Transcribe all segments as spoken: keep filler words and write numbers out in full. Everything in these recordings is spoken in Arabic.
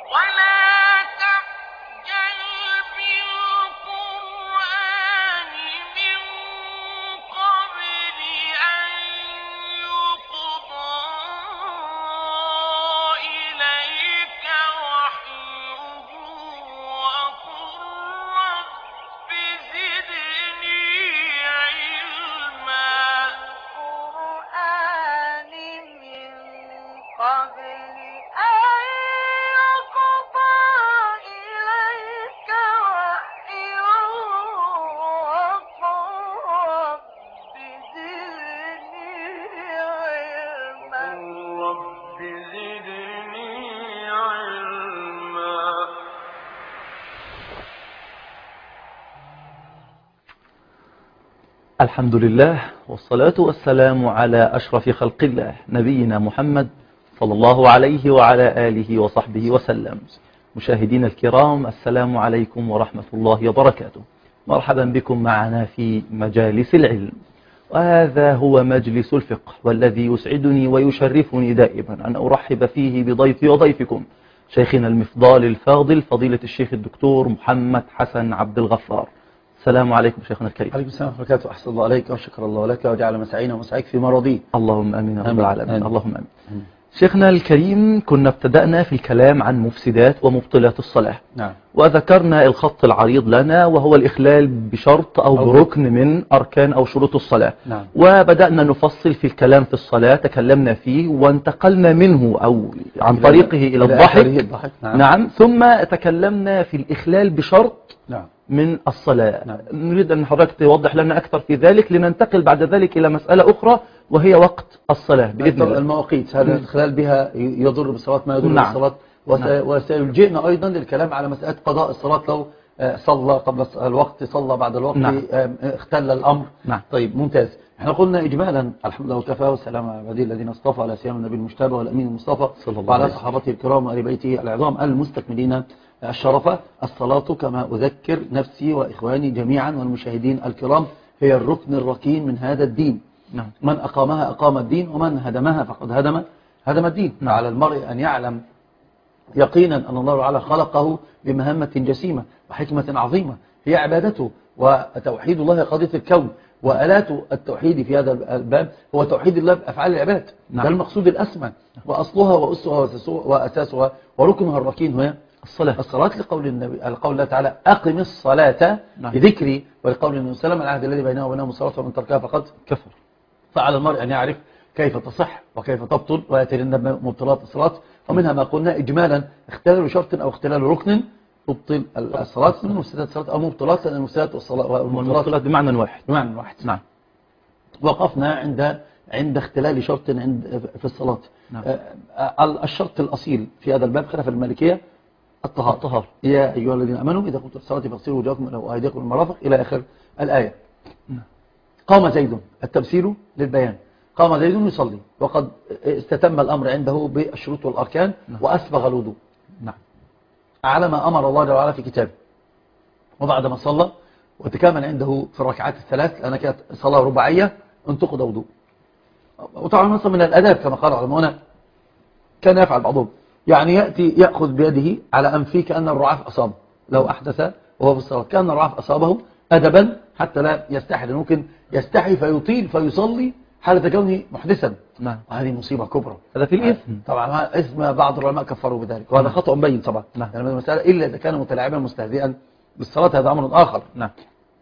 الحمد لله والصلاة والسلام على أشرف خلق الله نبينا محمد صلى الله عليه وعلى آله وصحبه وسلم. مشاهدين الكرام، السلام عليكم ورحمة الله وبركاته. مرحبا بكم معنا في مجالس العلم، وهذا هو مجلس الفقه، والذي يسعدني ويشرفني دائما أن أرحب فيه بضيفي وضيفكم شيخنا المفضال الفاضل فضيلة الشيخ الدكتور محمد حسن عبد الغفار. السلام عليكم شيخنا الكريم. عليكم السلام ورحمة الله وبركاته. أحسن الله عليك وشكر الله لك وجعل مسعينا ومسعيك في مرضيه. اللهم آمين يا رب العالمين. اللهم آمين. آمين. شيخنا الكريم، كنا ابتدأنا في الكلام عن مفسدات ومبطلات الصلاة. نعم. وذكرنا الخط العريض لنا وهو الإخلال بشرط أو, أو بركن من أركان أو شروط الصلاة. نعم. وبدأنا نفصل في الكلام في الصلاة، تكلمنا فيه وانتقلنا منه أو عن طريقه إلى الضحك. الضحك. نعم. نعم. ثم تكلمنا في الإخلال بشرط نعم. من الصلاة. نعم. نريد أن حضرتك توضح لنا أكثر في ذلك، لننتقل بعد ذلك إلى مسألة أخرى وهي وقت الصلاة بإذن الله. المواقيت هذا الخلال بها يضر بالصلاة ما يضر نعم. بالصلاة. وسي... وسيلجئنا أيضا للكلام على مسألة قضاء الصلاة لو صلى قبل الوقت، صلى بعد الوقت. نعم. اختل الأمر. نعم. طيب ممتاز. احنا قلنا إجمالا الحمد لله وكفى والسلام على عباده الذين اصطفى، على سيما النبي المجتبى والأمين المصطفى وعلى صحابته الكرام وآل بيته العظام المستكملين الشرفة. الصلاة كما أذكر نفسي وإخواني جميعا والمشاهدين الكرام هي الركن الركين من هذا الدين. نعم. من أقامها أقام الدين، ومن هدمها فقد هدم هدم الدين. نعم. على المرء أن يعلم يقينا أن الله تعالى خلقه بمهمة جسيمة وحكمة عظيمة هي عبادته وتوحيد الله قضية الكون. وآلات التوحيد في هذا الباب هو توحيد الله بأفعال العباد. نعم. ده المقصود الأسمى، وأصلها وأسها وأساسها وركنها الركين هي الصلاة. الصلاة لقول النبي القول الله تعالى أقم الصلاة نعم. بذكري، ولقول النبي صلى الله عليه وسلم العهد الذي بينه وبينهم الصلاة ومن تركها فقد كفر. فعلى المرء أن يعرف كيف تصح وكيف تبطل ويتجنب مبطلات الصلاة. ومنها ما قلنا إجمالا اختلال شرط أو اختلال ركن تبطل الصلاة من مفسدات الصلاة أو مبطلات، لأن المفسدات والصلاة والمبطلات بمعنى واحد. بمعنى واحد. نعم. وقفنا عند عند اختلال شرط عند في الصلاة. نعم. الشرط الأصيل في هذا الباب خلاف المالكية الطهارة. الطهارة. يا أيها الذين أمنوا إذا قمتم الصلاة فاغسلوا وجوهكم وأيديكم المرافق إلى آخر الآية. نعم. قام زيد، التمثيل للبيان، قام زيد يصلي وقد استتم الأمر عنده بالشروط والأركان. نعم. وأسبغ الوضوء. نعم. على ما أمر الله جل وعلا في كتابه. وبعد ما صلى وتكامل عنده في الركعات الثلاث، لأنها كانت صلاة رباعية، انتقد وضوء. وطبعا مثلا من الأداب كما قال علماؤنا كان يفعل بعضهم، يعني يأتي يأخذ بيده على أنفه كأن الرعاف أصابه لو أحدث وهو في الصلاة، كأن الرعاف أصابه أدبا حتى لا يستحي، لأنه ممكن يستحي فيطيل فيصلي حالة كونه محدثا. نعم. وهذه مصيبة كبرى. هذا في الإثم. طبعا إثم بعض العلماء كفروا بذلك، وهذا خطأ مبين طبعا. نعم. يعني المسألة إلا إذا كان متلاعبا مستهزئا بالصلاة هذا أمر آخر. نعم.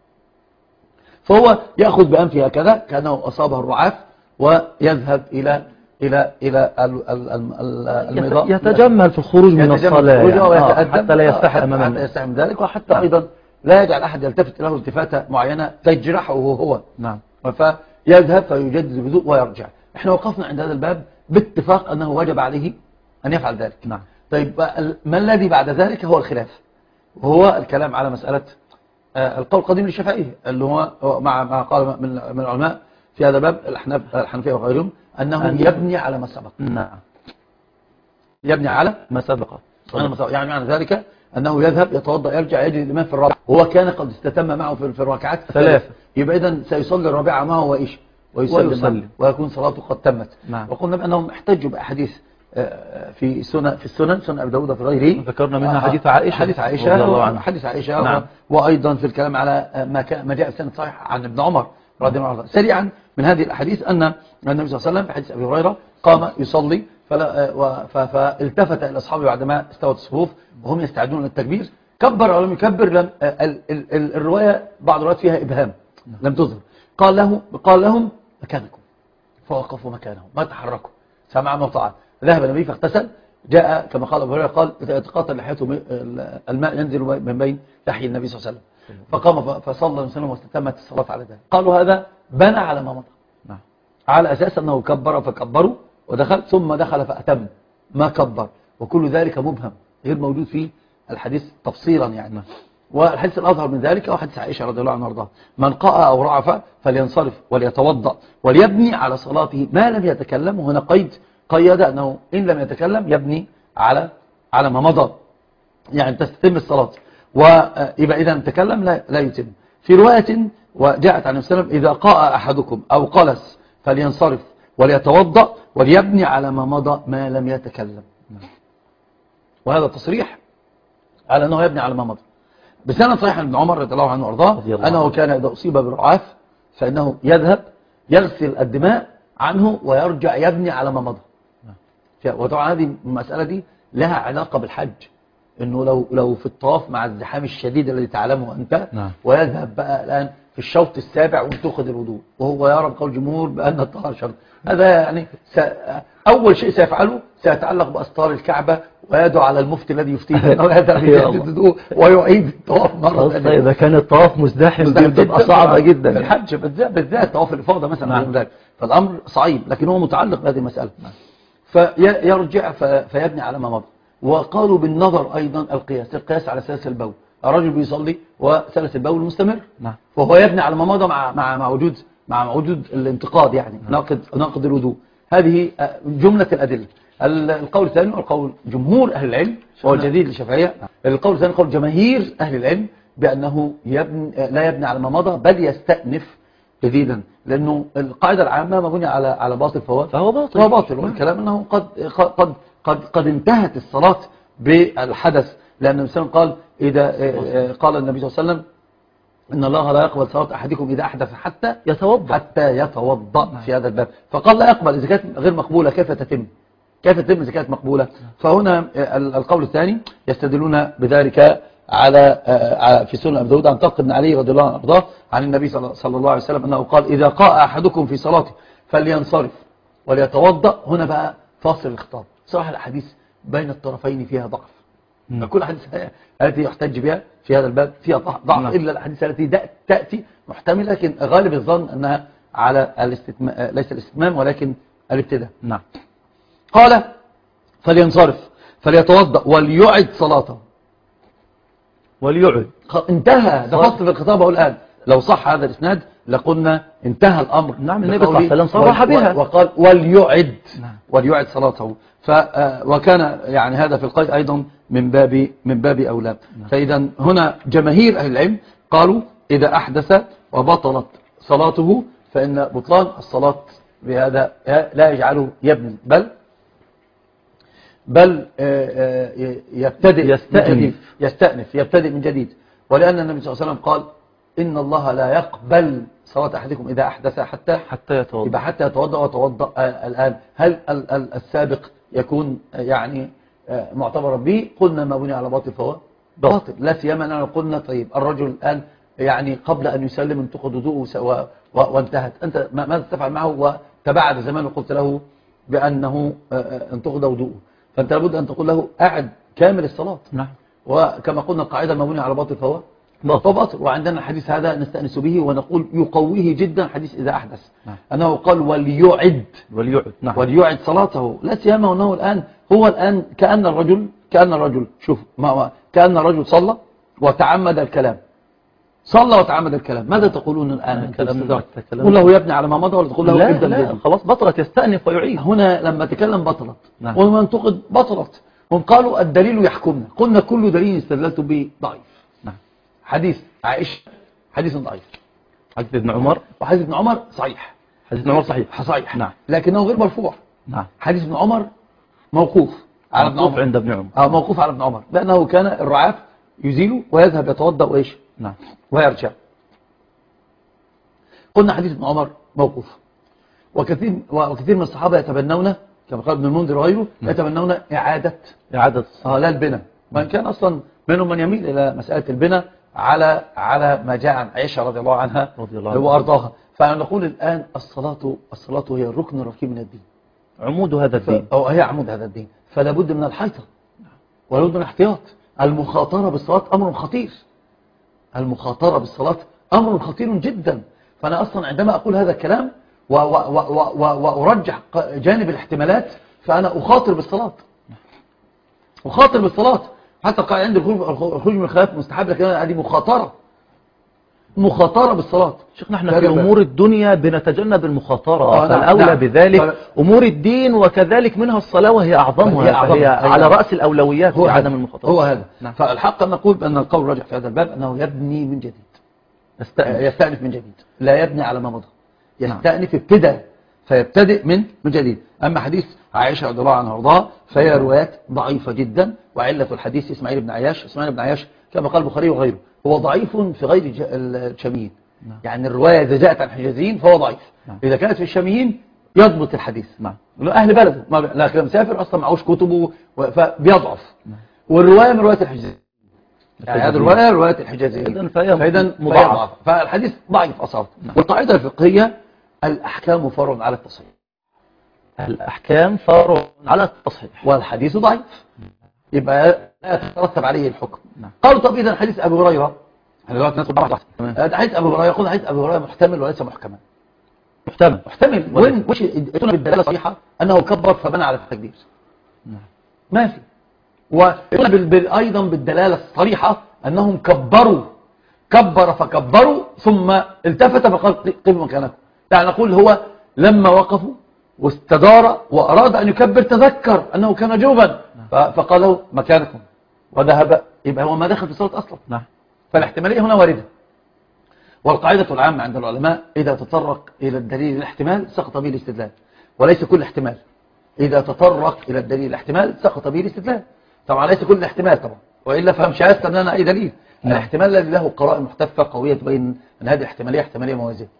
فهو يأخذ بأنفه هكذا كأنه أصابه الرعاف ويذهب إلى إلى إلى المضاء، يتجمل في الخروج من الصلاة حتى لا يستحي أمام حتى يستحي من ذلك، وحتى نعم. أيضا لا يجعل أحد يلتفت له التفاتة معينة تجرحه هو. نعم. فيذهب فيجدد الوضوء ويرجع. احنا وقفنا عند هذا الباب باتفاق أنه وجب عليه أن يفعل ذلك. نعم. طيب ما الذي بعد ذلك هو الخلاف، وهو الكلام على مسألة القول القديم للشافعية اللي هو مع ما قال من العلماء في هذا الباب الأحناف الحنفية وغيرهم أنه أن يبني على ما سبق. نعم. يبني على ما سبق. يعني معنى ذلك أنه يذهب يتوضأ يرجع يجري الإمام في الرابعة، وهو كان قد استتم معه في الركعات ثلاثة، يبقى إذن سيصلي الرابعة معه وإيش ويسلم, ويسلم ويكون صلاته قد تمت. نعم. وقلنا بأنهم احتجوا بأحاديث في سنن في السنن سنن ابي داود في غيره ذكرنا منها حديث عائشه حديث عائشه رضي الله عنها. حديث عائشه نعم. وايضا في الكلام على ما كان ما جاء في سند صحيح عن ابن عمر رضي الله عنه. سريعا من هذه الاحاديث ان النبي صلى الله عليه وسلم في حديث ابي هريره قام يصلي فلا فالتفت الى اصحابه بعدما استوت الصفوف وهم يستعدون للتكبير، كبر او لم يكبر، لم ال ال ال الروايه بعض الروايات فيها ابهام لم تظهر. قال له قال لهم مكانكم، فوقفوا مكانهم ما تحركوا سمعا وطاعة. ذهب النبي فاغتسل، جاء كما قال ابو هريره قال يتقاطر لحيته الماء ينزل من بين لحي النبي صلى الله عليه وسلم، فقام فصلى النبي صلى الله عليه وسلم واستتمت الصلاه على ذلك. قالوا هذا بنى على ما مضى، على اساس انه كبر فكبروا ودخل ثم دخل فاتم ما كبر، وكل ذلك مبهم غير موجود في الحديث تفصيلا يعني. والحديث الأظهر من ذلك هو حديث عائشة رضي الله عنها وارضاها: من قاء أو رعف فلينصرف وليتوضأ وليبني على صلاته ما لم يتكلم. وهنا قيد قيد أنه إن لم يتكلم يبني على على ما مضى، يعني تستتم الصلاة، ويبقى إذا تكلم لا, لا يتم. في رواية وجاءت عن النبي إذا قاء أحدكم أو قلس فلينصرف وليتوضأ وليبني على ما مضى ما لم يتكلم. وهذا تصريح على أنه يبني على ما مضى بسند صحيح عن ابن عمر رضي الله عنه وارضاه أنه كان إذا أصيب بالرعاف فإنه يذهب يغسل الدماء عنه ويرجع يبني على ما مضى. وطبعا هذه المسألة دي لها علاقة بالحج، إنه لو لو في الطواف مع الزحام الشديد الذي تعلمه أنت، ويذهب بقى الآن في الشوط السابع وتأخذ الوضوء وهو يرى بقول الجمهور بأن الطهارة شرط، هذا يعني أول شيء سيفعله سيتعلق بأستار الكعبة ويدعو على المفتي الذي يفتيه أنه يذهب يجدد ويعيد الطواف مرة ثانية. إذا كان الطواف مزدحم بتبقى صعبة جدا في الحج بالذات طواف الإفاضة مثلا. نعم. فالأمر صعيب، لكن هو متعلق بهذه المسألة. فيرجع فيبني على ما مضى. وقالوا بالنظر أيضا القياس القياس على سلس البول، الرجل بيصلي وسلس البول مستمر، نعم. فهو يبني على ما مضى مع مع مع وجود مع وجود الانتقاد، يعني ناقض ناقض الوضوء. هذه جملة الأدلة. القول الثاني والقول جمهور أهل العلم وهو الجديد للشافعية. القول الثاني قول جماهير أهل العلم بأنه يبني لا يبني على ما مضى بل يستأنف جديدا، لأنه القاعدة العامة مبنية على على باطل فهو فهو باطل. فهو باطل. والكلام أنه قد قد قد قد انتهت الصلاة بالحدث، لأن النبي صلى الله عليه وسلم قال إذا قال النبي صلى الله عليه وسلم إن الله لا يقبل صلاة أحدكم إذا أحدث حتى يتوضأ حتى يتوضأ في هذا الباب. فقال لا يقبل إذا كانت غير مقبولة كيف تتم كيف تتم إذا كانت مقبولة. فهنا القول الثاني يستدلون بذلك على في سنن أبي داود عن طلق بن علي رضي الله عنه وارضاه عن النبي صلى الله عليه وسلم أنه قال إذا قاء أحدكم في صلاته فلينصرف وليتوضأ. هنا بقى فاصل الخطاب. صراحة الحديث بين الطرفين فيها ضعف، كل حديث التي يحتج بها في هذا الباب فيها ضعف، إلا الحديث التي تأتي محتملة، لكن غالب الظن أنها على الاستتمام، ليس الاستتمام ولكن الابتداء. نعم. قال فلينصرف فليتوضأ وليعد صلاته. وليعد انتهى، ده فصل في الخطاب الآن. لو صح هذا الإسناد لقلنا انتهى الأمر. نعم. النبي صلى الله عليه وسلم صرح بها وقال وليعد. نعم. وليعد صلاته. ف وكان يعني هذا في القيد أيضا من باب من باب أولى. نعم. فإذا هنا جماهير أهل العلم قالوا إذا أحدث وبطلت صلاته فإن بطلان الصلاة بهذا لا يجعله يبني بل بل يبتدئ يستأنف يستأنف يبتدئ من جديد. ولأن النبي صلى الله عليه وسلم قال إن الله لا يقبل صلاة أحدكم إذا أحدث حتى حتى يتوضأ. يبقى حتى يتوضأ وتوضأ الآن. هل السابق يكون يعني معتبرا به؟ قلنا ما بني على باطل فهو باطل، لا سيما أننا قلنا طيب الرجل الآن يعني قبل أن يسلم انتقد وضوءه وانتهت، أنت ماذا تفعل معه؟ وتبعد زمان وقلت له بأنه انتقد وضوءه، فأنت لابد أن تقول له أعد كامل الصلاة. نعم. وكما قلنا القاعدة المبنية على باطل فهو باطل. وعندنا الحديث هذا نستأنس به ونقول يقويه جدا حديث إذا أحدث. نعم. أنه قال وليعد وليعد. نعم. وليعد صلاته، لا سيما أنه الآن هو الآن كأن الرجل كأن الرجل شوف ما هو كأن الرجل صلى وتعمد الكلام، صلى وتعمد الكلام. ماذا تقولون الآن؟ الكلام تقول له يبني على ما مضى ولا تقول له لا ابدأ لا خلاص بطلت يستأنف ويعيد؟ هنا لما تكلم بطلت. نعم. وما انتقد بطلت. هم قالوا الدليل يحكمنا، قلنا كل دليل استدللت به ضعيف. نعم. حديث عائشة حديث ضعيف، حديث ابن عمر وحديث ابن عمر صحيح، حديث ابن عمر صحيح صحيح نعم، لكنه غير مرفوع. نعم. حديث ابن عمر موقوف على ابن موقوف عمر عند ابن عمر. اه موقوف على ابن عمر لأنه كان الرعاف يزيله ويذهب يتوضأ وإيش نعم. ويرجع. قلنا حديث ابن عمر موقوف، وكثير وكثير من الصحابة يتبنون كما قال ابن المنذر وغيره يتبنون إعادة إعادة الصلاة. اه لا البناء، وإن كان أصلا منهم من يميل إلى مسألة البناء على على ما جاء عن عائشة رضي الله عنها رضي الله عنها وأرضاها. فنقول الآن الصلاة الصلاة هي الركن الركيب من الدين، عمود هذا الدين، أو هي عمود هذا الدين، فلا بد من الحيطة ولا بد من الاحتياط. المخاطرة بالصلاة أمر خطير، المخاطرة بالصلاة أمر خطير جدا. فأنا أصلا عندما أقول هذا الكلام وأرجح جانب الاحتمالات فأنا أخاطر بالصلاة، أخاطر بالصلاة. حتى قال عندي الخروج من الخلاف مستحب، لكن هذه مخاطرة، مخاطرة بالصلاة. شيخنا احنا في أمور الدنيا بنتجنب المخاطرة، آه فالأولى نعم. بذلك ف... أمور الدين وكذلك منها الصلاة وهي أعظمها، هي, أعظم. هي على رأس الأولويات في عدم المخاطرة. هو هذا نعم. فالحق أن نقول بأن القول راجح في هذا الباب أنه يبني من جديد، يستأنف, يستأنف من جديد، لا يبني على ما مضى، يستأنف ابتداء، فيبتدئ من من جديد. أما حديث عائشة رضي الله عنها وارضاها فهي روايات ضعيفة جدا، وعلة الحديث إسماعيل بن عياش. إسماعيل بن عياش كما قال البخاري وغيره هو ضعيف في غير الشاميين، يعني الرواية إذا جاءت عن حجازيين فهو ضعيف، إذا كانت في الشاميين يضبط الحديث مع أهل بلده، لكن مسافر أصلا معوش كتبه فبيضعف، والرواية من رواية الحجازيين، يعني هذه الرواية رواية الحجازيين، فإذا مضاعف، فالحديث ضعيف أصلا. والقاعدة الفقهية الأحكام فرع على التصحيح، الأحكام فرع على التصحيح، والحديث ضعيف يبقى لا يترتب عليه الحكم. قالوا طب إذا حديث أبي هريرة، احنا دلوقتي ندخل بعض حديث أبي هريرة، يقول حديث أبي هريرة محتمل وليس محكما. محتمل محتمل وين وش يقولون بالدلالة الصحيحة أنه كبر فبنى على التكبير، ما في. ويقول أيضا بالدلالة الصريحة أنهم كبروا، كبر فكبروا ثم التفت فقال قبلوا مكانكم. يعني نقول هو لما وقفوا واستدار وأراد أن يكبر تذكر أنه كان جوبا فقال له مكانكم وذهب، يبقى هو ما دخل في الصلاة أصلا. نعم. فالاحتمالية هنا واردة. والقاعدة العامة عند العلماء إذا تطرق إلى الدليل الاحتمال سقط به الاستدلال، وليس كل احتمال. إذا تطرق إلى الدليل الاحتمال سقط به الاستدلال، طبعا ليس كل احتمال طبعا، وإلا فمش هيستم لنا أي دليل. نعم. الاحتمال الذي له قرائن محتفة قوية تبين أن هذه الاحتمالية احتمالية موازية.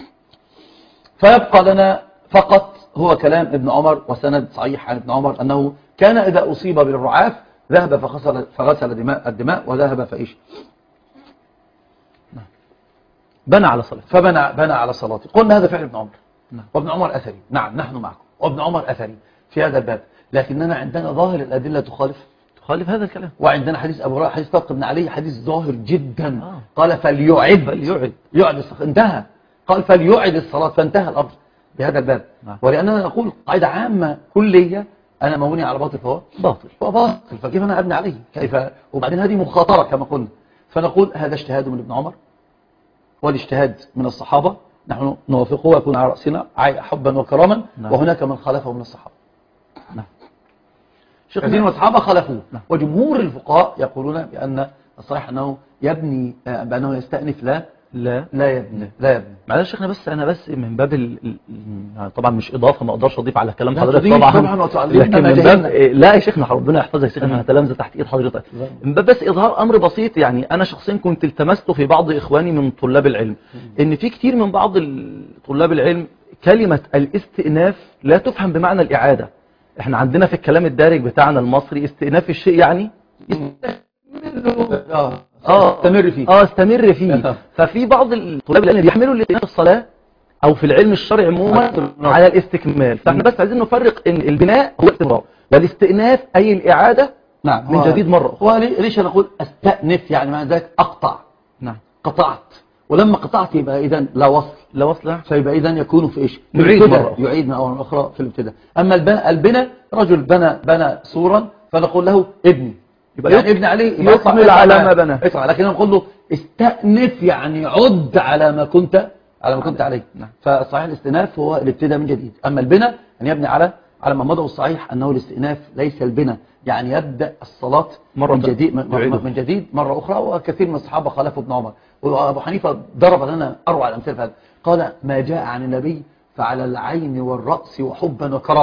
فيبقى لنا فقط هو كلام ابن عمر وسند صحيح عن ابن عمر أنه كان إذا أصيب بالرعاف ذهب فغسل, فغسل دماء الدماء وذهب فإيش بنى على صلاته، فبنى بنى على صلاته. قلنا هذا فعل ابن عمر. نعم. وابن عمر أثري، نعم نحن معكم، وابن عمر أثري في هذا الباب، لكننا عندنا ظاهر الأدلة تخالف تخالف هذا الكلام. وعندنا حديث أبو هريرة حديث طلق بن علي حديث ظاهر جدا. آه. قال فليعد فليعد يعد الصلاة، انتهى، قال فليعد الصلاة، فانتهى الأمر بهذا الباب. نعم. ولأننا نقول قاعدة عامة كلية أنا مبني على باطل فهو باطل فهو باطل، فكيف أنا أبني عليه كيف؟ وبعدين هذه مخاطرة كما قلنا. فنقول هذا اجتهاد من ابن عمر والاجتهاد من الصحابة، نحن نوافقه ويكون على رأسنا حبا وكراما. نعم. وهناك من خالفه من الصحابة. نعم. كثير من الصحابة خالفوه. نعم. وجمهور الفقهاء يقولون بأن الصحيح أنه يبني، بأنه يستأنف لا لا لا يبني لا يبني. معلش شيخنا بس أنا بس من باب ال... طبعا مش إضافة، ما أقدرش أضيف على كلام حضرتك طبعا, طبعا لكن من باب لا يا شيخنا ربنا يحفظك يا شيخنا، أنا تلامذة تحت إيد حضرتك. من باب بس إظهار أمر بسيط، يعني أنا شخصيا كنت التمسته في بعض إخواني من طلاب العلم إن في كتير من بعض طلاب العلم كلمة الاستئناف لا تفهم بمعنى الإعادة. احنا عندنا في الكلام الدارج بتاعنا المصري استئناف الشيء يعني اه اه استمر فيه اه استمر فيه. ففي بعض الطلاب العلم بيحملوا الاستئناف في الصلاة او في العلم الشرعي عموما على الاستكمال. فاحنا بس عايزين نفرق ان البناء هو الاستمرار والاستئناف اي الإعادة. نعم. من جديد مرة. هو ليش انا اقول استأنف يعني معنى ذلك اقطع. نعم. قطعت، ولما قطعت يبقى اذا لا وصل لا وصل فيبقى اذا يكون في ايش؟ يعيد مرة يعيد مرة أخرى في الابتداء. أما البناء رجل بنى بنى سورا فنقول له ابني، يبقى يعني ابني عليه يكمل على ما بنى، لكن نقول له استأنف يعني عد على ما كنت على ما كنت عليه. نعم. فصحيح الاستئناف هو الابتداء من جديد. أما البناء أن يبني على على ما مضى. والصحيح أنه الاستئناف ليس البناء، يعني يبدأ الصلاة مرة من جديد من جديد مرة أخرى. وكثير من الصحابة خالفوا ابن عمر، وأبو حنيفة ضرب لنا أروع الأمثلة في هذا، قال ما جاء عن النبي فعلى العين والرأس وحبا وكرامة.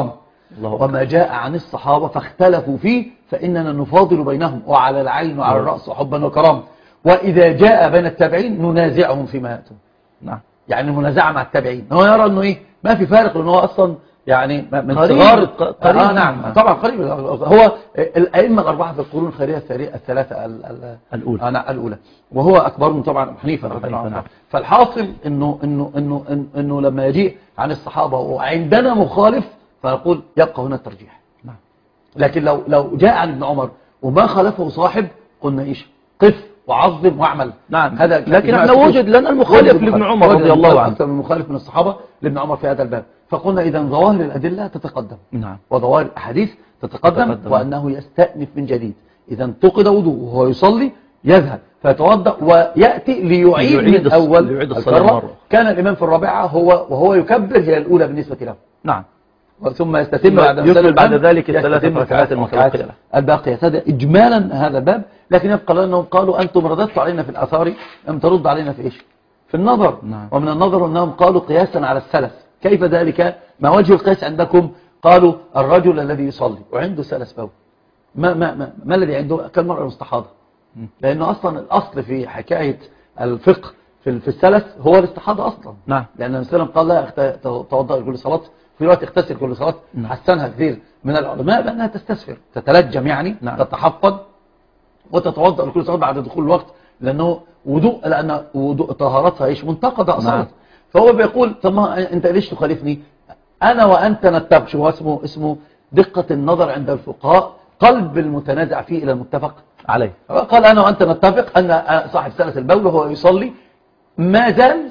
الله وما جاء عن الصحابة فاختلفوا فيه فإننا نفاضل بينهم وعلى العين وعلى الرأس حبا وكرامة. وإذا جاء بين التابعين ننازعهم فيما يأتون. نعم. يعني المنازعة مع التابعين، هو يرى أنه إيه ما في فارق، لأنه هو أصلا يعني من قريب صغار قريب. آه نعم آه. طبعا قريب. هو الأئمة الأربعة في القرون الخيرية الثلاثة الأولى أنا الأولى وهو أكبرهم طبعا أبو حنيفة رضي الله عنه. فالحاصل إنه إنه إنه إنه, إنه لما يجيء عن الصحابة وعندنا مخالف فنقول يبقى هنا الترجيح. نعم. لكن لو لو جاء عن ابن عمر وما خالفه صاحب قلنا إيش قف وعظم واعمل. نعم. هذا لكن احنا وجد لنا المخالف لابن عمر رضي الله عنه أكثر من مخالف من الصحابة لابن عمر في هذا الباب. فقلنا إذا ظواهر الأدلة تتقدم. نعم. وظواهر الأحاديث تتقدم, تتقدم. وأنه يستأنف من جديد. إذا انتقد وضوء وهو يصلي يذهب فيتوضأ ويأتي ليعيد, ليعيد من أول ليعيد الصلاة مرة. كان الإمام في الرابعة هو وهو يكبر هي الأولى بالنسبة له. نعم. ثم يستتم بعد, يكمل بعد ذلك الثلاث ركعات المتبقية الباقية. هذا إجمالا هذا الباب. لكن يبقى لأنهم قالوا أنتم رددتوا علينا في الآثار لم ترد علينا في إيش في النظر. نعم. ومن النظر أنهم قالوا قياسا على السلف. كيف ذلك؟ ما وجه القياس عندكم؟ قالوا الرجل الذي يصلي وعنده سلس بول ما, ما, ما, ما الذي عنده كالمرأة المستحاضة، لأنه أصلا الأصل في حكاية الفقه في في السلس هو الاستحاضة أصلا. نعم. لأن الإسلام قال لا توضأ كل صلاة في الوقت اغتسل كل صلاة. نعم. حسنها كثير من العلماء بأنها تستسفر تتلجم يعني. نعم. تتحفظ وتتوضأ لكل صلاة بعد دخول الوقت، لأنه وضوء لأن وضوء طهارتها إيش منتقدة أصلا. نعم. فهو بيقول طب ما أنت ليش تخالفني؟ أنا وأنت نتفق. شو اسمه اسمه دقة النظر عند الفقهاء، قلب المتنازع فيه إلى المتفق عليه. قال أنا وأنت نتفق أن صاحب سلس البول وهو يصلي ما زال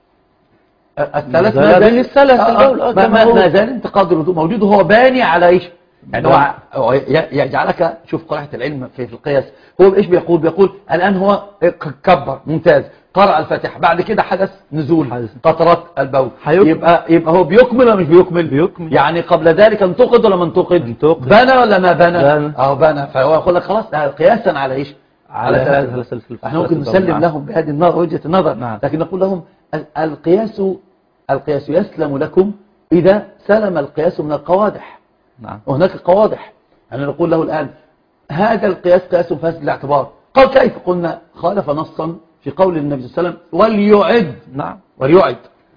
الثلاث ما زال السلس البول ما, ما, ما زال انتقاد الوضوء موجود وهو باني على ايش يعني. هو يجعلك شوف قراءة العلم في القياس. هو ايش بيقول؟ بيقول الآن هو كبر ممتاز قرأ الفاتحة بعد كده حدث نزول قطرات البول يبقى يبقى هو بيكمل ولا مش بيكمل؟ بيكمل. يعني قبل ذلك انتقد ولا ما انتقد؟ بنى ولا ما بنى؟ اه بنى. فهو يقول لك خلاص قياسا على ايش؟ على ثلاثة. احنا ممكن نسلم لهم بهذه النظر وجهة النظر. نعم. لكن نقول لهم القياس القياس يسلم لكم إذا سلم القياس من القوادح. نعم. وهناك قوادح. يعني نقول له الآن هذا القياس قياس فاسد الاعتبار. قال كيف؟ قلنا خالف نصا في قول النبي صلى الله عليه وسلم وليعد. نعم. وليعد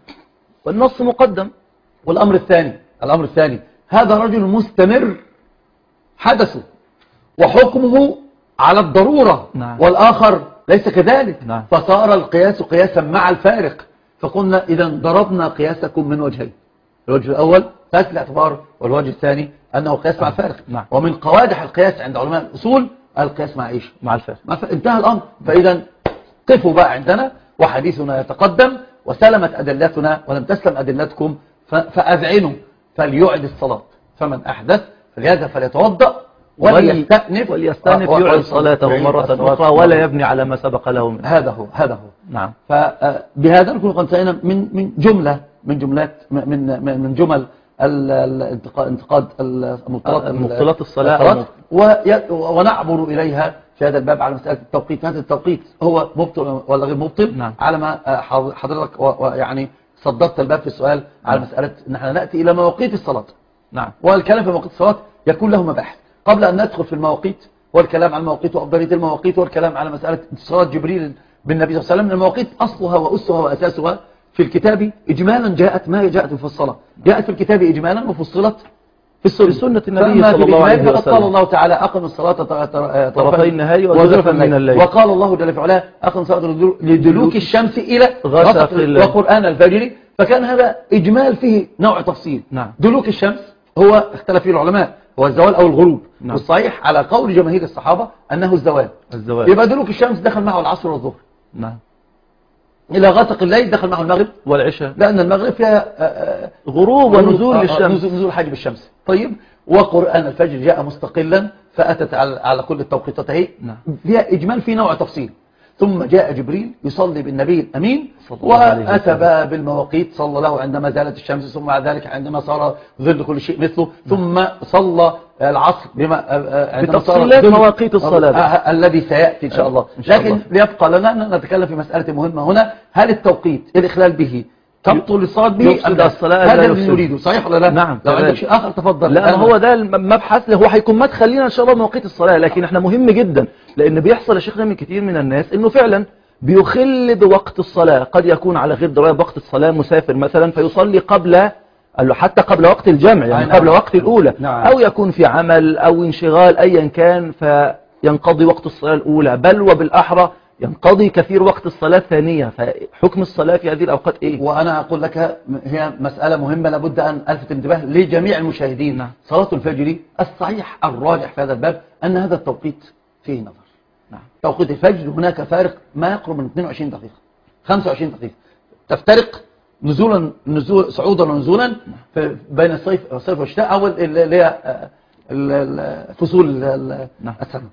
والنص مقدم. والأمر الثاني الأمر الثاني هذا رجل مستمر حدثه وحكمه على الضرورة. نعم. والآخر ليس كذلك. نعم. فصار القياس قياسا مع الفارق. فقلنا إذا ضربنا قياسكم من وجهين، الوجه الأول فاسد الاعتبار والوجه الثاني أنه قياس مع الفارق. نعم. ومن قوادح القياس عند علماء الأصول القياس مع إيش؟ مع الفارق. مع الفارق. انتهى الأمر. فإذا قفوا بقى عندنا وحديثنا يتقدم وسلمت أدلتنا ولم تسلم أدلتكم فأذعنوا فليعد الصلاة. فمن أحدث فليذهب فليتوضأ وليستأنف وليستأنف يعد صلاته مرة أخرى ولا يبني على ما سبق له منه. هذا هو هذا هو. نعم. فبهذا نكون قد انتهينا من من جملة من جملات من من جمل الانتقاد مبطلات الصلاة ونعبر إليها في هذا الباب على مسألة التوقيت. هذا التوقيت هو مبطل ولا غير مبطل؟ نعم. على ما حضرتك يعني صدرت الباب في السؤال على مسألة ان احنا نأتي إلى مواقيت الصلاة. نعم. والكلام في مواقيت الصلاة يكون له مباحث قبل أن ندخل في المواقيت والكلام عن المواقيت وأفضلية المواقيت والكلام على مسألة صلاة جبريل بالنبي صلى الله عليه وسلم. المواقيت أصلها وأسها وأساسها في الكتاب إجمالا جاءت ما جاءت في الصلاة جاءت في الكتاب إجمالا وفصلت في السنة, سنة النبي صلى الله عليه وسلم. قال الله تعالى أقم الصلاة طرفي النهار وزلفا من الليل. وقال الله جل في علاه أقم الصلاة لدلوك الشمس إلى غسق الليل وقرآن الفجر. فكان هذا إجمال فيه نوع تفصيل. نعم. دلوك الشمس هو اختلف فيه العلماء هو الزوال أو الغروب. نعم. والصحيح على قول جماهير الصحابة أنه الزوال. الزوال. يبقى دلوك الشمس دخل معه العصر والظهر. نعم. إلى غسق الليل دخل معه المغرب والعشاء لأن المغرب فيها غروب ونزول للشمس نزول حاجب الشمس. طيب وقرآن الفجر جاء مستقلا فأتت على كل التوقيتات هي. نعم. فيها إجمال في نوع تفصيل. ثم جاء جبريل يصلي بالنبي الأمين وأتى بقى بالمواقيت صلى له عندما زالت الشمس ثم بعد ذلك عندما صار ظل كل شيء مثله. ثم صلى العصر بما بتفصيلات مواقيت الصلاة الذي سيأتي إن شاء الله. لكن ليبقى لنا أن نتكلم في مسألة مهمة هنا. هل التوقيت الإخلال به تبطل الصلاة به يفسد الصلاة لا هذا اللي يفسد. نريده، صحيح ولا لا؟ نعم لو كذلك. عندك شيء آخر تفضل. لا ما هو ده المبحث اللي هو هيكون مدخل لنا ان شاء الله مواقيت الصلاة، لكن احنا مهم جدا لان بيحصل يا شيخنا من كتير من الناس انه فعلا بيخل بوقت الصلاة، قد يكون على غير دراية بوقت الصلاة، مسافر مثلا فيصلي قبل قال له حتى قبل وقت الجمع، يعني نعم. قبل وقت الأولى. نعم. أو يكون في عمل أو انشغال أيا كان فينقضي وقت الصلاة الأولى، بل وبالأحرى ينقضي كثير وقت الصلاة الثانية. فحكم الصلاة في هذه الأوقات إيه؟ وأنا أقول لك هي مسألة مهمة لابد أن ألفت انتباه لجميع المشاهدين. نعم. صلاة الفجر الصحيح الراجح في هذا الباب أن هذا التوقيت فيه نظر. نعم. توقيت الفجر هناك فارق ما يقرب من اثنين وعشرين دقيقة خمسة وعشرين دقيقة، تفترق نزولا نزول صعودا ونزولا بين الصيف الصيف والشتاء أو اللي هي فصول السنة.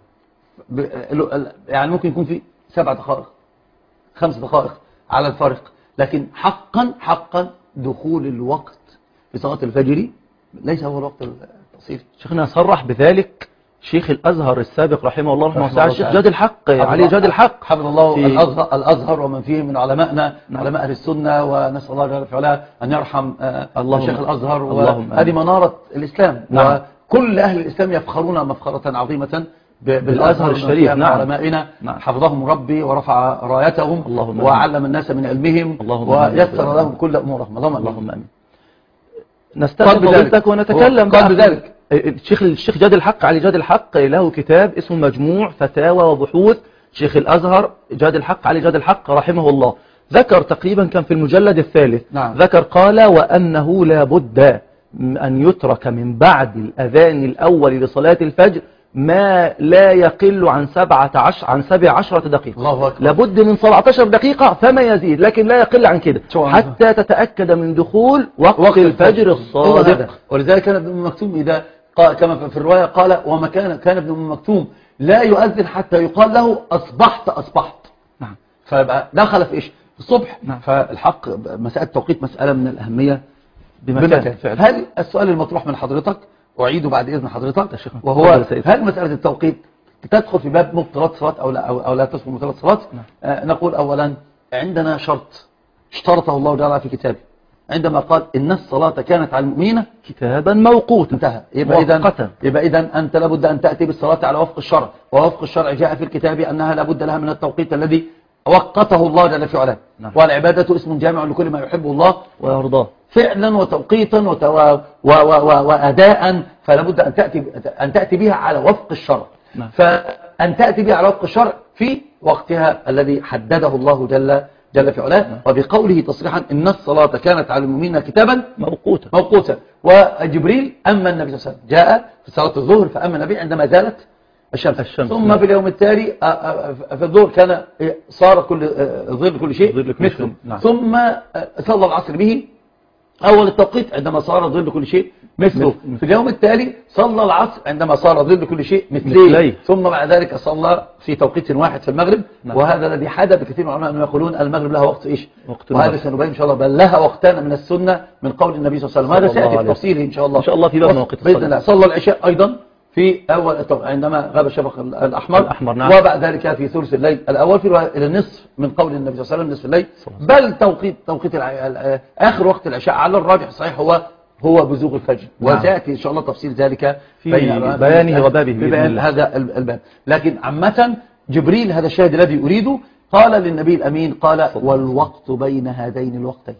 يعني ممكن يكون في سبع دقائق خمس دقائق على الفارق، لكن حقا حقا دخول الوقت في صلاة الفجر ليس هو الوقت التصيف. شيخنا صرح بذلك شيخ الأزهر السابق رحمه الله رحمه الله الشيخ جاد الحق علي جاد الحق حفظ الله الأزهر, الأزهر ومن فيه من علمائنا. نعم. علماء أهل السنة، ونسأل الله جل وعلا أن يرحم شيخ الأزهر، وهذه منارة الإسلام. نعم. وكل أهل الإسلام يفخرون مفخرة عظيمة بالأزهر الشريف. نعم. علمائنا. نعم. حفظهم ربي ورفع رايتهم وعلم الناس من علمهم ويسر لهم كل أمورهم. اللهم, اللهم أمين. نستقبل فضيلتك ونتكلم قال بذلك الشيخ الشيخ جاد الحق علي جاد الحق له كتاب اسمه مجموع فتاوى وبحوث شيخ الأزهر جاد الحق علي جاد الحق رحمه الله. ذكر تقريبا كان في المجلد الثالث. نعم. ذكر قال وأنه لا بد أن يترك من بعد الأذان الأول لصلاة الفجر ما لا يقل عن سبعة عشر عن سبع عشرة دقيقة. الله أكبر. لابد من سبعة عشر دقيقة فما يزيد، لكن لا يقل عن كده حتى تتأكد من دخول وقت, وقت الفجر الصادق. ولذلك كان ابن أم مكتوم إذا قال كما في الرواية قال وما كان كان ابن أم مكتوم لا يؤذن حتى يقال له أصبحت أصبحت. نعم. فيبقى دخل في إيش في الصبح. نعم. فالحق مسألة توقيت مسألة من الأهمية بمكان. هل السؤال المطروح من حضرتك أعيده بعد إذن حضرتك، وهو هل مسألة التوقيت تدخل في باب مبطلات صلاة أو لا, أو, أو لا تدخل مبطلات صلاة؟ آه نقول أولا عندنا شرط اشترطه الله تعالى في كتابه عندما قال إن الصلاة كانت على المؤمنين كتابا موقوتا. انتهى. يبقى إذن يبقى إذن أنت لابد أن تأتي بالصلاة على وفق الشرع، ووفق الشرع جاء في الكتاب أنها لابد لها من التوقيت الذي وقته الله جل في علاه. نعم. والعبادة اسم جامع لكل ما يحبه الله ويرضاه فعلا وتوقيتا وتو... و... و... و... وأداء، فلا بد أن تأتي أن تأتي بها على وفق الشرع. نعم. فأن تأتي بها على وفق الشرع في وقتها الذي حدده الله جل جل في علاه. نعم. وبقوله تصريحا إن الصلاة كانت على المؤمنين كتابا موقوتا موقوتا. وجبريل أما النبي صلى الله عليه وسلم جاء في صلاة الظهر فأما النبي عندما زالت الشمس, الشمس. ثم نعم. في اليوم التالي في الظهر كان صار كل ظل كل شيء مثله. نعم. ثم صلى العصر به أول التوقيت عندما صار ظل كل شيء مثله. مثل. في اليوم التالي صلى العصر عندما صار ظل كل شيء مثله. ثم بعد ذلك صلى في توقيت واحد في المغرب. نعم. وهذا الذي حدث بكثير من العلماء أنهم يقولون المغرب لها وقت إيش وقت وهذا سنبين إن شاء الله بل لها وقتان من السنة من قول النبي صلى الله عليه وسلم. هذا سيأتي بتفصيله إن شاء الله إن شاء الله في باب مواقيت الصلاة بإذن الله. صلى العشاء أيضا في أول عندما غاب الشفق الأحمر, الأحمر. نعم. وبعد ذلك في ثلث الليل الأول في إلى النصف من قول النبي صلى الله عليه وسلم نصف الليل. بل توقيت توقيت آخر وقت العشاء على الراجح الصحيح هو هو بزوغ الفجر. نعم. وسيأتي إن شاء الله تفصيل ذلك في بيانه وبابه في بيان هذا الباب. لكن عامة جبريل هذا الشاهد الذي أريده قال للنبي الأمين قال والوقت بين هذين الوقتين.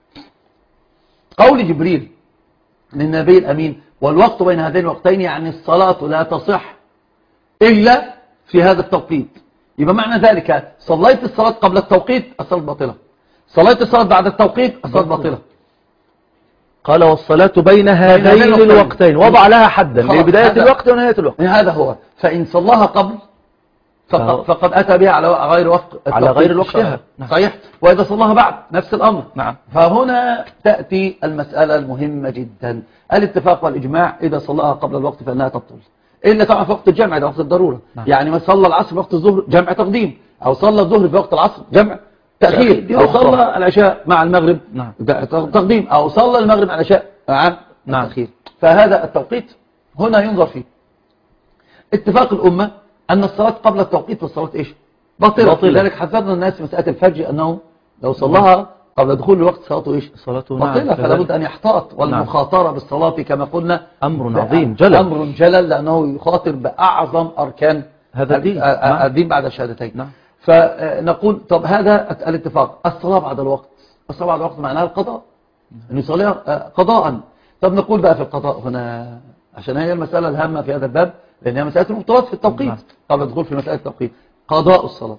قول جبريل للنبي الأمين والوقت بين هذين الوقتين يعني الصلاة لا تصح إلا في هذا التوقيت. يبقى معنى ذلك صليت الصلاة قبل التوقيت الصلاة باطلة، صليت الصلاة بعد التوقيت الصلاة باطلة. قال والصلاة بين هذين الوقتين وضع لها حدا لبداية الوقت ونهاية الوقت. هذا هو. فإن صلاها قبل فقد, فقد أتى بها على غير وفق على غير وقتها. نعم. صحيح. وإذا صلاها بعد نفس الأمر. نعم. فهنا تأتي المسألة المهمة جدا الاتفاق والإجماع إذا صلاها قبل الوقت فإنها تبطل إلا طبعا في وقت الجمع ده وقت الضرورة. نعم. يعني ما صلى العصر في وقت الظهر جمع تقديم، أو صلى الظهر في وقت العصر جمع تأخير، أو صلى العشاء مع المغرب. نعم. تقديم، أو صلى المغرب مع العشاء مع نعم. التأخير. فهذا التوقيت هنا ينظر فيه. اتفاق الأمة أن الصلاة قبل التوقيت والصلاة إيش باطلة. لذلك حذرنا الناس مسألة الفجر أنه لو صلاها قبل دخول الوقت صلاته إيش؟ صلاته باطلة. نعم فلا بد أن يحتاط. والمخاطرة بالصلاة كما قلنا أمر عظيم جلل، أمر جلل، لأنه يخاطر بأعظم أركان هذا الدين. الدين بعد الشهادتين. نعم. فنقول طب هذا الاتفاق. الصلاة بعد الوقت، الصلاة بعد الوقت معناها القضاء، أن يصليها قضاء. طب نقول بقى في القضاء هنا، عشان هي المسألة الهامة في هذا الباب، لأن هي مسألة المبطلات في التوقيت. نعم. قبل الدخول في مسألة التوقيت، قضاء الصلاة.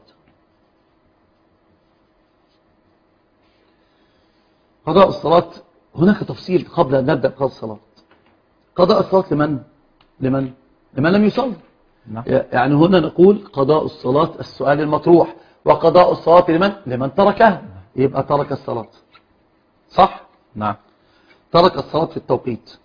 قضاء الصلاة هناك تفصيل قبل أن نبدأ قضاء الصلاة. قضاء الصلاة لمن؟ لمن؟ لمن لم يصلي. نعم. يعني هنا نقول قضاء الصلاة السؤال المطروح، وقضاء الصلاة لمن؟ لمن تركها. يبقى ترك الصلاة، صح؟ نعم. ترك الصلاة في التوقيت.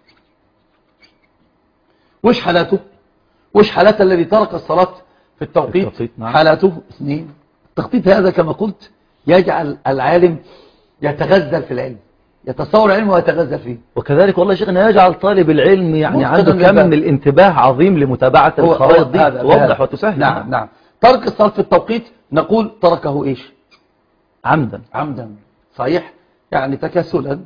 وش حالاته؟ وش حالات الذي ترك الصلاة في التوقيت؟ التوقيت نعم. حالاته اثنين. التخطيط هذا كما قلت يجعل العالم يتغزل في العلم، يتصور العلم ويتغزل فيه. وكذلك والله شيخنا يجعل طالب العلم يعني عنده كم من الانتباه عظيم لمتابعة الخرائط دي، توضح وتسهل. نعم نعم. ترك الصلاة في التوقيت نقول تركه إيش؟ عمدا. عمدا، صحيح، يعني تكاسلا،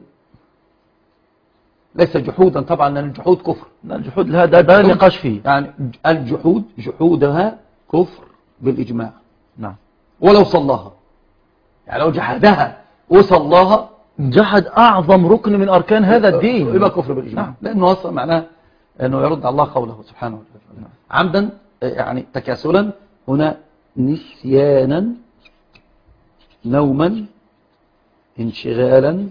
ليس جحودا طبعا، لأن الجحود كفر. الجحود هذا ده نقاش فيه. يعني الجحود جحودها كفر بالإجماع. نعم. ولو صلاها، يعني لو جحدها وصلاها جحد أعظم ركن من أركان هذا الدين، يبقى كفر بالإجماع. نعم. لأنه أصلا معناه أنه يرد على الله قوله سبحانه وتعالى. نعم. عمدا يعني تكاسلا، هنا نسيانا، نوما، انشغالا،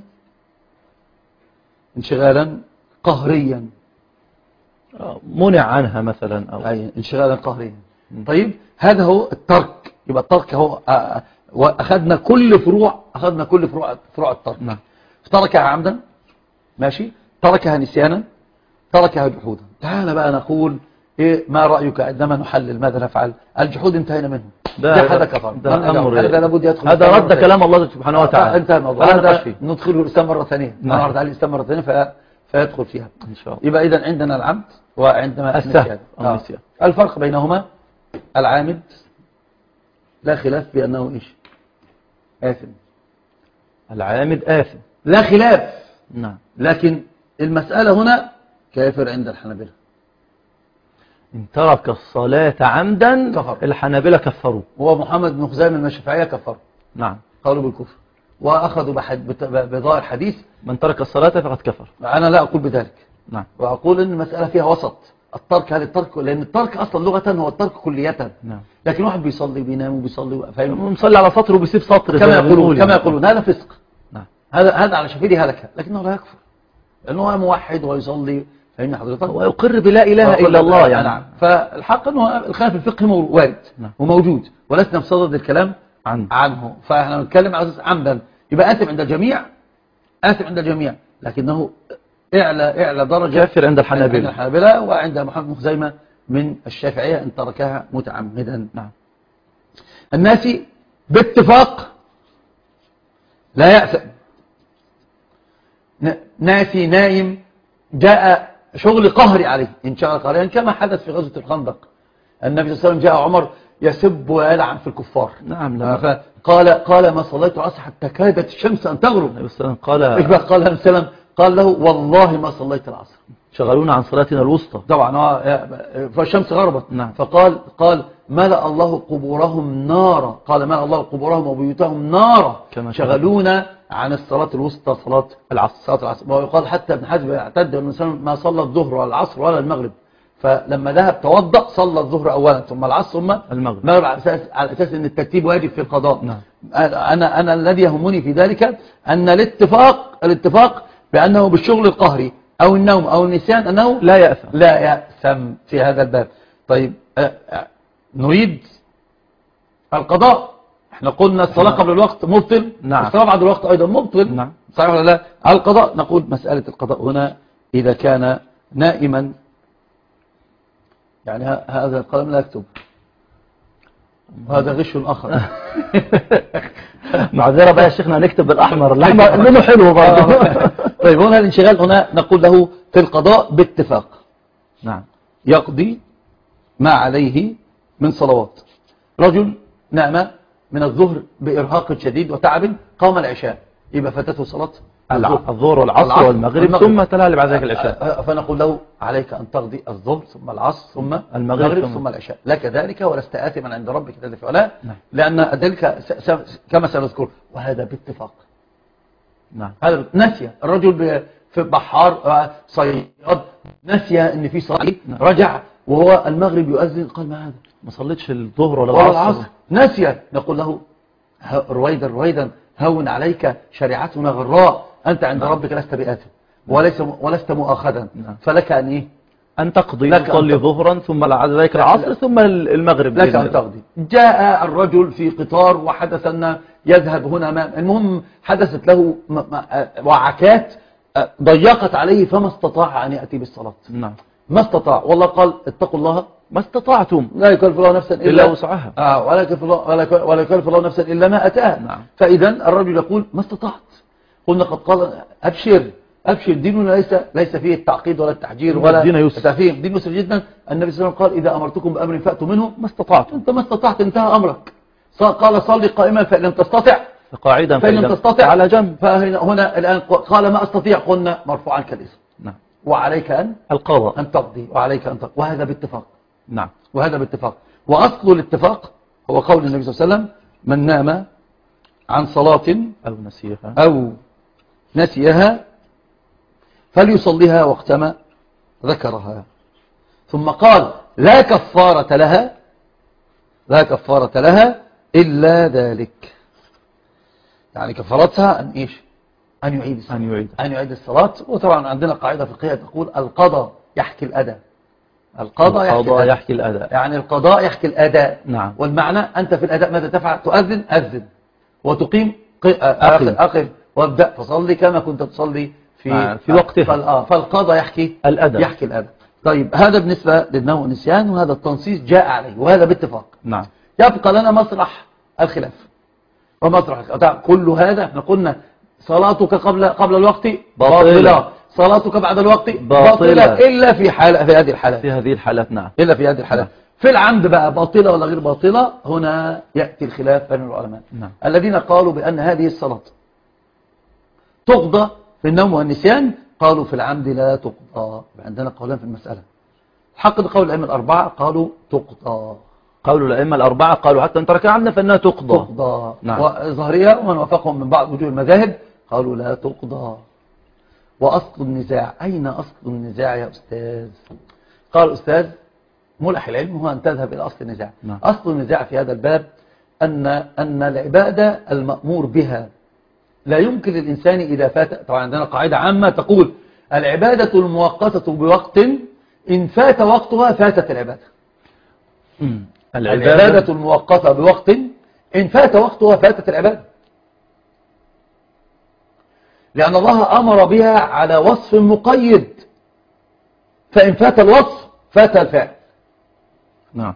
انشغالا قهريا، منع عنها مثلا، أو أي انشغالا قهريا. طيب هذا هو الترك. يبقى الترك هو أخذنا كل فروع أخذنا كل فروع فروع الترك. نعم. تركها عمدا، ماشي، تركها نسيانا، تركها جحودا. تعال بقى نقول إيه ما رأيك عندما نحلل ماذا نفعل؟ الجحود انتهينا منه، جحد كفر، هذا لابد يدخل، هذا رد كلام الله سبحانه وتعالى، انتهى الموضوع. هذا ندخله الإسلام مرة ثانية، نعرض عليه الإسلام مرة ثانية في فيدخل فيها إن شاء الله. يبقى إذن عندنا العمد وعندما السهل. آه. الفرق بينهما العامد لا خلاف بأنه إيش؟ آثم. العامد آثم لا خلاف. نعم. لكن المسألة هنا كافر عند الحنابلة. إن ترك الصلاة عمدا كفر. الحنابلة كفروا، هو محمد بن خزيمة من الشافعية كفر. نعم. قالوا بالكفر وأخذوا بظاهر حديث من ترك الصلاة فقد كفر. أنا لا أقول بذلك. نعم. وأقول إن المسألة فيها وسط. الترك هذا الترك، لأن الترك أصلا لغة هو الترك كلية. نعم. لكن واحد بيصلي بينام وبيصلي فاهم، ومصلي على سطر وبيسيب سطر كما يقولون كما يعني. يقولون هذا فسق. نعم. هذا هذا على شفير هلكة، لكنه لا يكفر لأنه هو موحد ويصلي، فإن حضرتك ويقر بلا إله إلا الله يعني. نعم. فالحق أنه الخلاف الفقهي وارد. نعم. وموجود، ولسنا بصدد الكلام عنه, عنه. فإحنا نتكلم على أساس عمدا. يبقى آثم عند الجميع، آثم عند الجميع، لكنه اعلى اعلى درجة كافر عند الحنابلة عند الحنابلة وعند محمد بن خزيمة من الشافعية إن تركها متعمدا. نعم. الناس باتفاق لا يأثم. ناسي نايم جاء شغل قهري عليه، إن شاء الله قهريا كما حدث في غزوة الخندق. النبي صلى الله عليه وسلم جاء عمر يسب ويلعن في الكفار. نعم. نعم. قال قال ما صليت العصر حتى كادت الشمس أن تغرب. النبي صلى الله عليه وسلم قال إيش بقى قال النبي صلى الله عليه وسلم؟ قال له والله ما صليت العصر، شغلونا عن صلاتنا الوسطى. طبعا فالشمس غربت. نعم. فقال قال ملأ الله قبورهم نارا، قال ملأ الله قبورهم وبيوتهم نارا، شغلونا عن الصلاة الوسطى صلاة العصر. صلاة العصر. ويقال حتى ابن حزم اعتد أن ما صلى الظهر ولا العصر ولا المغرب، فلما ذهب توضأ صلى الظهر أولا ثم العصر ثم المغرب، المغرب على أساس على أساس أن الترتيب واجب في القضاء. نعم. أنا أنا الذي يهمني في ذلك أن الاتفاق الاتفاق بأنه بالشغل القهري أو النوم أو النسيان أنه لا يأثم لا يأثم في هذا الباب. طيب أه أه نريد القضاء. احنا قلنا الصلاة قبل الوقت مبطل. نعم. الصلاة بعد الوقت أيضا مبطل. نعم. صحيح ولا لا؟ القضاء نقول مسألة القضاء هنا إذا كان نائما، يعني هذا القلم لا يكتب، هذا غش آخر. معذرة بقى يا شيخنا نكتب بالأحمر، الأحمر منه حلو برضه. طيب هنا الانشغال هنا نقول له في القضاء باتفاق. نعم. يقضي ما عليه من صلوات. رجل نام من الظهر بإرهاق شديد وتعب، قام العشاء يبقى فاتته صلاة الظهر والعصر والمغرب ثم تلا اللي بعد ذلك العشاء. فنقول له عليك أن تقضي الظهر ثم العصر ثم المغرب ثم العشاء، لك ذلك ولست آثما عند ربك ذلك فعلا، لأن ذلك كما سنذكر. وهذا باتفاق. نعم. هذا نسي الرجل في بحار صياد، نسي ان في صلاة، رجع وهو المغرب يؤذن، قال ما هذا، ما صليتش الظهر ولا العصر, العصر. نسي. نقول له رويدا رويدا هون عليك، شريعتنا غراء، أنت عند نعم. ربك لست بآثم وليس ولست مؤاخذا، نعم. فلك أن إيه؟ أن تقضي، تصلي ظهرا ثم بعد ذلك العصر ثم المغرب. لك أن تقضي. جاء الرجل في قطار وحدث أن يذهب هنا ما المهم حدثت له وعكات ضيقت عليه فما استطاع أن يأتي بالصلاة. نعم. ما استطاع، والله قال اتقوا الله ما استطعتم، لا يكلف الله نفسا إلا, إلا وسعها، آه ولا يكلف الله ولا يكلف الله نفسا إلا ما أتاها. نعم. فإذا الرجل يقول ما استطعت. قلنا قد قال أبشر أبشر، ديننا ليس ليس فيه التعقيد ولا التحجير ولا دين يسر، دين يسر جدا. النبي صلى الله عليه وسلم قال إذا أمرتكم بأمر فأتوا منه ما استطعت. أنت ما استطعت انتهى أمرك. قال صلي قائما فإن لم تستطع قاعدا فإن لم تستطع على جنب. فهنا هنا الآن قال ما أستطيع، قلنا مرفوعا كالاسم. نعم. وعليك أن القضاء أن تقضي وعليك أن تقضي، وهذا باتفاق. نعم. وهذا باتفاق. وأصل الاتفاق هو قول النبي صلى الله عليه وسلم من نام عن صلاة أو نسيها أو نسيها فليصليها وقتما ذكرها. ثم قال لا كفارة لها لا كفارة لها إلا ذلك، يعني كفارتها أن إيش؟ أن يعيد الصلاة. أن يعيد أن يعيد الصلاة. وطبعا عندنا قاعدة فقهية تقول القضاء يحكي الأداء. القضاء يحكي, القضاء يحكي الأداء، يعني القضاء يحكي الأداء. نعم. والمعنى أنت في الأداء ماذا تفعل؟ تؤذن أذن، وتقيم أقم أقم، وابدأ فصلي كما كنت تصلي في آه في وقتها. فالقضاء يحكي الأداء يحكي الأداء. طيب هذا بالنسبة للنوم والنسيان، وهذا التنصيص جاء عليه وهذا باتفاق. نعم. يبقى لنا مسرح الخلاف ومسرح كل هذا. احنا قلنا صلاتك قبل قبل الوقت باطلة، صلاتك بعد الوقت باطلة, باطلة إلا في حالة في هذه الحالات في هذه الحالات نعم. إلا في هذه الحالات. نعم. في العمد بقى باطلة ولا غير باطلة، هنا يأتي الخلاف بين العلماء. نعم. الذين قالوا بأن هذه الصلاة تقضى في النوم والنسيان، قالوا في العمد لا تقضى. عندنا قولان في المسألة. حق قول الأئمة الأربعة قالوا تقضى. قول الأئمة الأربعة قالوا حتى أن ترك عمدا فإنها تقضى. تقضى. نعم. وظاهرية ومن وافقهم من بعض وجوه المذاهب قالوا لا تقضى. وأصل النزاع، أين أصل النزاع يا أستاذ؟ قال أستاذ ملح العلم هو أن تذهب إلى أصل النزاع. نعم. أصل النزاع في هذا الباب أن أن العبادة المأمور بها لا يمكن للإنسان إذا فات. طبعا عندنا قاعدة عامة تقول العبادة المؤقتة بوقت إن فات وقتها فاتت العبادة. العبادة, العبادة المؤقتة بوقت إن فات وقتها فاتت العبادة، لأن الله أمر بها على وصف مقيد، فإن فات الوصف فات الفعل. نعم.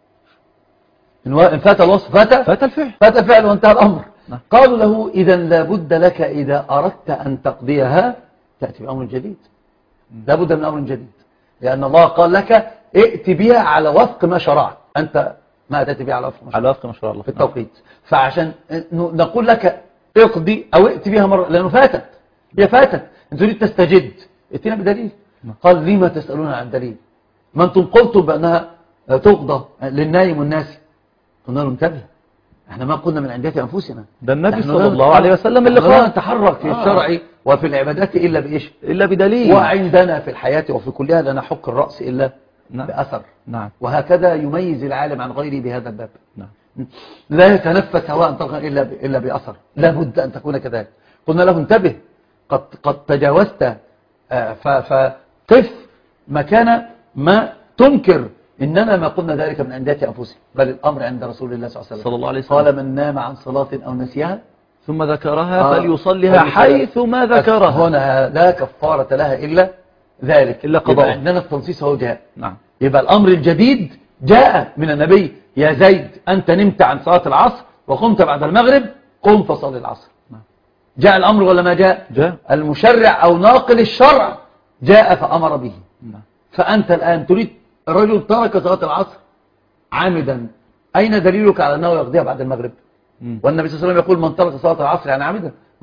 إن فات الوصف فات فات الفعل فات الفعل وانتهى الأمر. نعم. قالوا له إذا لابد لك إذا أردت أن تقضيها تأتي بأمر جديد، لابد من أمر جديد، لأن الله قال لك ائت بها على وفق ما شرعت، أنت ما أتيت بها على وفق ما شرعت على وفق ما شرع الله في التوقيت. فعشان نقول لك اقضي أو ائت بها مرة لأنه فاتت، هي فاتت، أنت تريد تستجد، ائتنا بدليل. قال لما تسألون عن دليل؟ ما أنتم قلتم بأنها تقضى للنايم والناسي. قلنا له انتبه، احنا ما قلنا من عندية أنفسنا، ده النبي صلى الله عليه وسلم اللي قال نتحرك في الشرع آه. وفي العبادات إلا بإيش؟ إلا بدليل. وعندنا في الحياة وفي كلها لا نحك الرأس إلا نعم. بأثر. نعم. وهكذا يميز العالم عن غيره بهذا الباب. نعم. لا يتنفس هواء طلقا إلا إلا بأثر، لا بد أن تكون كذلك. قلنا له انتبه، قد قد تجاوزت فقف مكان ما تنكر إننا ما قلنا ذلك من عندية أنفسنا، بل الأمر عند رسول الله صلى الله عليه وسلم صلى الله عليه وسلم. قال من نام عن صلاة أو نسيها ثم ذكرها آه فليصليها حيث ما ذكرها. هنا لا كفارة لها إلا ذلك، إلا قضاء. عندنا التنصيص هو جاء. نعم. يبقى الأمر الجديد جاء من النبي، يا زيد أنت نمت عن صلاة العصر وقمت بعد المغرب، قم فصل العصر. نعم. جاء الأمر ولا ما جاء؟ جاء. المشرع أو ناقل الشرع جاء فأمر به. نعم. فأنت الآن تريد، الرجل ترك صلاة العصر عامدا، أين دليلك على أنه يقضيها بعد المغرب؟ مم. والنبي صلى الله عليه وسلم يقول من ترك صلاة العصر يعني عامدا،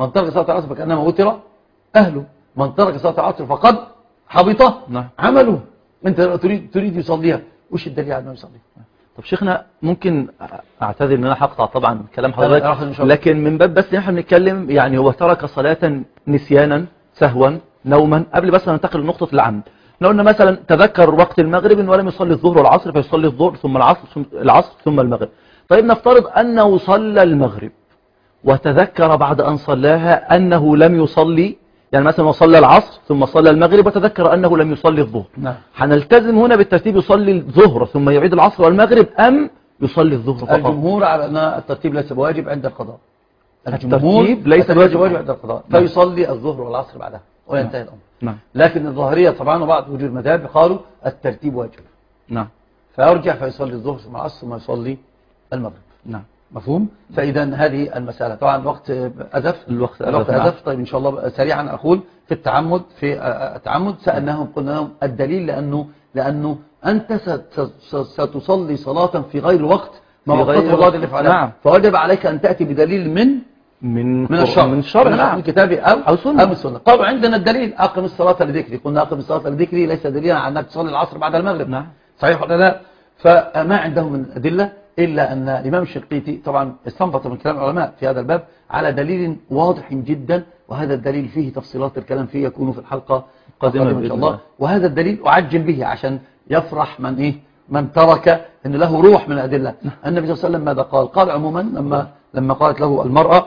من ترك صلاة العصر فكأنما وتر أهله، من ترك صلاة العصر فقد حبط نعم. عمله. أنت تريد تريد يصليها، وش الدليل على أنه يصليها؟ طب شيخنا ممكن اعتذر ان انا هقطع طبعا كلام لا، لا، حضرتك، آخر إن شاء الله. لكن من باب بس احنا بنتكلم يعني هو ترك صلاة نسيانا سهوا نوما، قبل بس ننتقل لنقطة العمد. احنا قلنا مثلا تذكر وقت المغرب ولم يصلي الظهر والعصر فيصلي الظهر ثم العصر ثم العصر ثم المغرب. طيب نفترض انه صلى المغرب وتذكر بعد ان صلاها انه لم يصلي، يعني مثلا وصلى العصر ثم صلى المغرب وتذكر أنه لم يصلي الظهر، نعم. هنلتزم هنا بالترتيب يصلي الظهر ثم يعيد العصر والمغرب أم يصلي الظهر فقط؟ الجمهور على أن الترتيب ليس بواجب عند القضاء. الجمهور الترتيب ليس بواجب عند القضاء، نعم. فيصلي الظهر والعصر بعدها وينتهي الأمر. نعم. لكن الظاهرية طبعا وبعض وجود المذاهب قالوا الترتيب واجب، نعم. فيرجع فيصلي الظهر ثم العصر ثم يصلي المغرب. نعم. مفهوم؟ فإذا هذه المسألة طبعا وقت أزف الوقت الوقت أزف، أزف. طيب إن شاء الله سريعا أقول في التعمد في التعمد سألناهم قلنا لهم الدليل لأنه لأنه أنت ستصلي صلاة في غير وقت ما وقته الله جل وعلا، نعم. فوجب عليك أن تأتي بدليل من من من الشرع من الشرع من نعم. الكتاب أو أو سنة. أو السنة. قالوا عندنا الدليل أقم الصلاة لذكري، قلنا أقم الصلاة لذكري ليس دليلا على أنك تصلي العصر بعد المغرب. نعم. صحيح ولا لا؟ فما عندهم من أدلة إلا أن الإمام الشنقيطي طبعا استنبط من كلام العلماء في هذا الباب على دليل واضح جدا، وهذا الدليل فيه تفصيلات الكلام فيه يكون في الحلقة قادمة إن شاء الله. وهذا الدليل أعجل به عشان يفرح من إيه من ترك أن له روح من الأدلة. النبي صلى الله عليه وسلم ماذا قال؟ قال عموما لما لما قالت له المرأة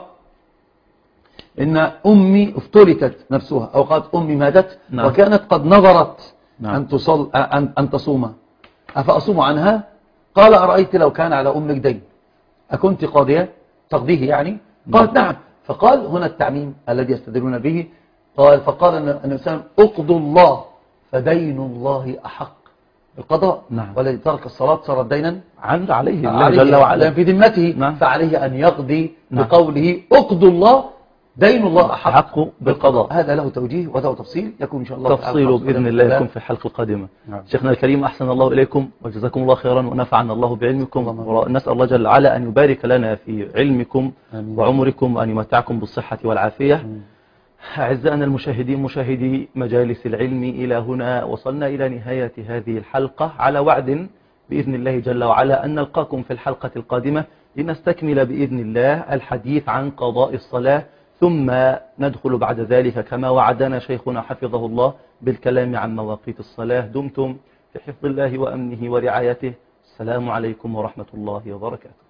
إن أمي افتركت نفسها أو قالت أمي ماتت نعم. وكانت قد نظرت نعم. أن تصل أن أن تصوم أفأصوم عنها؟ قال أرأيت لو كان على أمك دين أكنت قاضية تقضيه يعني؟ قالت نعم. فقال هنا التعميم الذي يستدلون به، قال فقال أن الإنسان أقضوا الله فدين الله أحق بالقضاء. نعم. والذي ترك الصلاة صارت دينا عند عليه الله عليه جل وعلا في ذمته. نعم. فعليه أن يقضي نعم. بقوله أقضوا الله دين الله أحق, أحق بالقضاء. هذا له توجيه وله تفصيل يكون إن شاء الله تفصيله بإذن الله يكون في الحلقة القادمة. نعم. شيخنا الكريم أحسن الله إليكم وجزاكم الله خيرا ونفعنا الله بعلمكم، اللهم ونسأل الله جل وعلا أن يبارك لنا في علمكم آمين. وعمركم وأن يمتعكم بالصحة والعافية. آمين. أعزائنا المشاهدين مشاهدي مجالس العلم، إلى هنا وصلنا إلى نهاية هذه الحلقة، على وعد بإذن الله جل وعلا أن نلقاكم في الحلقة القادمة لنستكمل بإذن الله الحديث عن قضاء الصلاة، ثم ندخل بعد ذلك كما وعدنا شيخنا حفظه الله بالكلام عن مواقيت الصلاة. دمتم في حفظ الله وأمنه ورعايته. السلام عليكم ورحمة الله وبركاته.